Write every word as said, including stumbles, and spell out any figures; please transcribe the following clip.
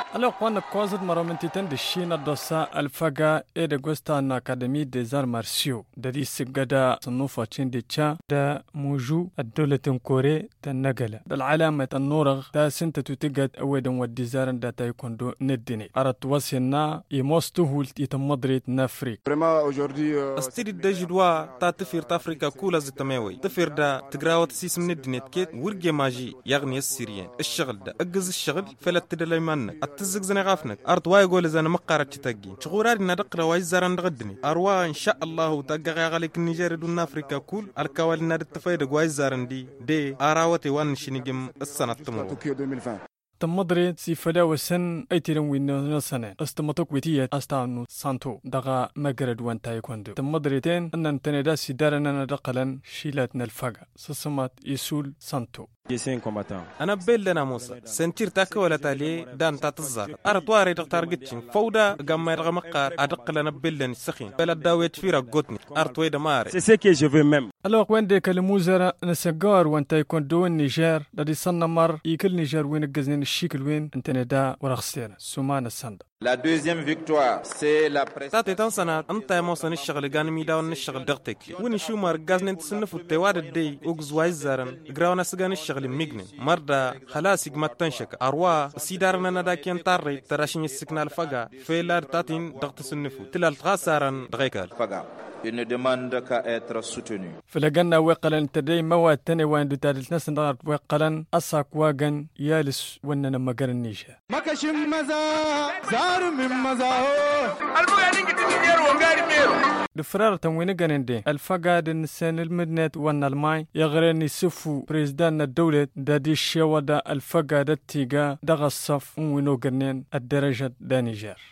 Alors, quand on cause de maromentitan de Chine dosa alfaga et de Gosta en Académie des arts martiaux. Dari sigada صنوفة تشين cha da موجو الدولة كوري da نقلة. da العلامة النورغ da سنت تتجد أودا والديزارن da تايكوندو ندني. أردت وصلنا يموستو يتمضريت نافريك. استيري دجدوا تا تفير تافريكا كولا زتماوي. تفير دا تقراوت سيسم ندنيت كيت ورقي ماجي يغني السيريان. الشغل دا أجز الشغل فلا تدلي منك. التزق زني غافنك أرض واي يقول إذا أنا مقارة تتجي شغوراري ندقر واي زارن غدني أروا إن شاء الله تجا غالك النيجر دون أفريقيا كول الكوال نار التفايد واي زارن دي دي أراوتي وان شنيجم السنة تمر تمضري سيفلا وسن ايتيرن وين سنه استمتوك ويتيه استانو سانتو دغا مغرد وان تايكوندو تمضريتين ان انتندا سيدارنا دقلن شيلاتنا الفقا سسمات يسول سانتو أنا بيلنا موسى سنتير تاكا ولا تالي دان تاتزار أرطواري دكتور جتشين فودا جمع رقم مقار أدق لنا بيلنا السخين بلا داويت فيرا قطني أرطوي دماري c'est ce que je veux même. Alors وين ديك الموزرة نسجار وان تايكوندو النيجر لدي صنع مر يكل نيجر وين الجزنين الشيكل وين انتندا ورخصينا سومان السند. La deuxième victoire, c'est la prestation. تاتي تنسنا أنت يا موسى نشغل جاني ميدا ونشغل دقتك وين شو مار جازن تسنف التواد الدي أوجز وايزارن جراونا سجان الشغل ميجن مردا خلاص يجمع تنشك أروا سيدارنا نداكين تاري تراشين السكنال فجا فيلار تاتين دقت سنفو تلال تغاسرن دقيقال Faga. Il ne demande qu'à être soutenu. فلقنا وقلن تدي مواد تاني وين دو تالت ناس ندار وقلن أساق واقن يالس وننا مقر النيشة مكشم مزا زار من مزا دفرار تموين قنندي الفقاد النسان المدنات وان الماي يغرني سفو بريزدان الدولة دادي الشيوة دا الفقاد التيقا دغا الصف وينو قرنين الدرجة دا نيجر